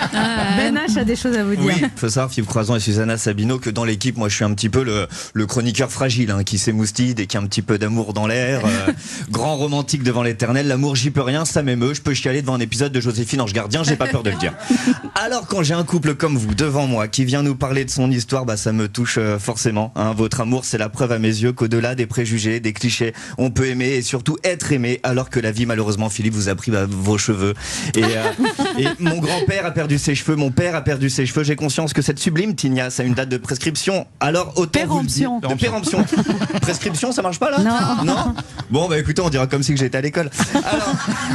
Ben H a des choses à vous dire. Oui, faut savoir, Philippe Croison et Susanna Sabino, que dans l'équipe, moi je suis un petit peu le chroniqueur fragile, qui s'émoustille dès qu'il y a un petit peu d'amour dans l'air, grand romantique devant l'éternel, l'amour j'y peux rien, ça m'émeut, je peux chialer devant un épisode de Joséphine Ange Gardien, j'ai pas peur de le dire. Alors quand j'ai un couple comme vous devant moi qui vient nous parler de son histoire, ça me touche forcément. Votre amour, c'est la preuve à mes yeux qu'au-delà des préjugés, des clichés, on peut aimer et surtout être aimé, alors que la vie, malheureusement, Philippe, vous a pris vos cheveux. Et mon grand-père a perdu ses cheveux, mon père a perdu ses cheveux. J'ai conscience que cette sublime tignasse a une date de prescription. Alors autant vous le dire. De péremption. Prescription, ça marche pas là? Non. Bon, écoutez, on dira comme si j'étais à l'école. Alors,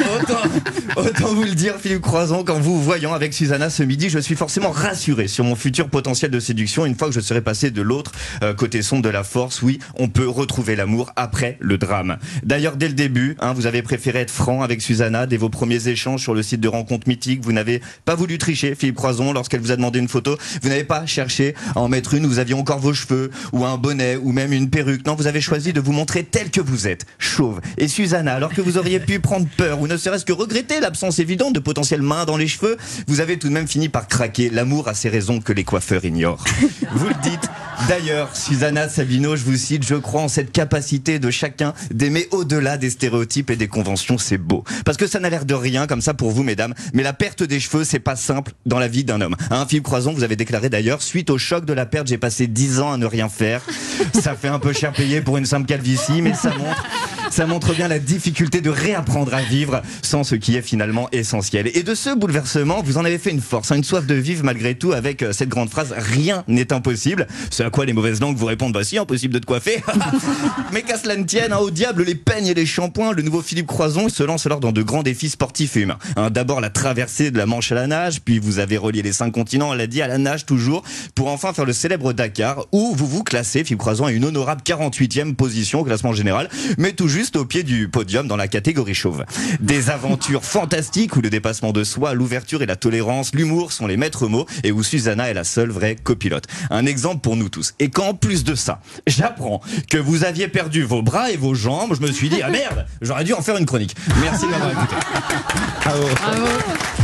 autant vous le dire, Philippe Croison, qu'en vous voyant avec Susanna ce midi, je suis forcément rassuré sur mon futur potentiel de séduction une fois que je serai passé de l'autre côté sombre de la force. Oui, on peut retrouver l'amour après le drame. D'ailleurs, dès le début, vous avez préféré être franc avec Susanna. Dès vos premiers échanges sur le site de rencontres mythiques, vous n'avez pas voulu tricher, Philippe Croison, lorsqu'elle vous a demandé une photo. Vous n'avez pas cherché à en mettre une où vous aviez encore vos cheveux, ou un bonnet, ou même une perruque. Non, vous avez choisi de vous montrer tel que vous êtes, chauve. Et Susanna, alors que vous auriez pu prendre peur, ou ne serait-ce que regretter l'absence évidente de potentielles mains dans les cheveux, vous avez tout de même fini par craquer. L'amour a ses raisons que les coiffeurs ignorent. Vous le dites. D'ailleurs, Susanna Sabino, je vous cite, je crois en cette capacité de chacun d'aimer au-delà des stéréotypes et des conventions, c'est beau. Parce que ça n'a l'air de rien comme ça pour vous, mesdames, mais la perte des cheveux, c'est pas simple dans la vie d'un homme. Philippe Croison, vous avez déclaré d'ailleurs, suite au choc de la perte, j'ai passé 10 ans à ne rien faire. Ça fait un peu cher payé pour une simple calvitie, mais ça montre bien la difficulté de réapprendre à vivre sans ce qui est finalement essentiel. Et de ce bouleversement, vous en avez fait une force, une soif de vivre malgré tout, avec cette grande phrase « Rien n'est impossible ». Ce à quoi les mauvaises langues vous répondent « Bah si, impossible de te coiffer ». Mais qu'à cela ne tienne, au diable les peignes et les shampoings, le nouveau Philippe Croison se lance alors dans de grands défis sportifs et humains. D'abord la traversée de la Manche à la nage, puis vous avez relié les 5 continents, on l'a dit, à la nage toujours, pour enfin faire le célèbre Dakar, où vous vous classez, Philippe Croison, à une honorable 48e position au classement général, mais tout juste au pied du podium dans la catégorie chauve. Des aventures fantastiques où le dépassement de soi, l'ouverture et la tolérance, l'humour sont les maîtres mots et où Susanna est la seule vraie copilote. Un exemple pour nous tous. Et qu'en plus de ça, j'apprends que vous aviez perdu vos bras et vos jambes, je me suis dit, ah merde, j'aurais dû en faire une chronique. Merci de m'avoir écouté. Bravo.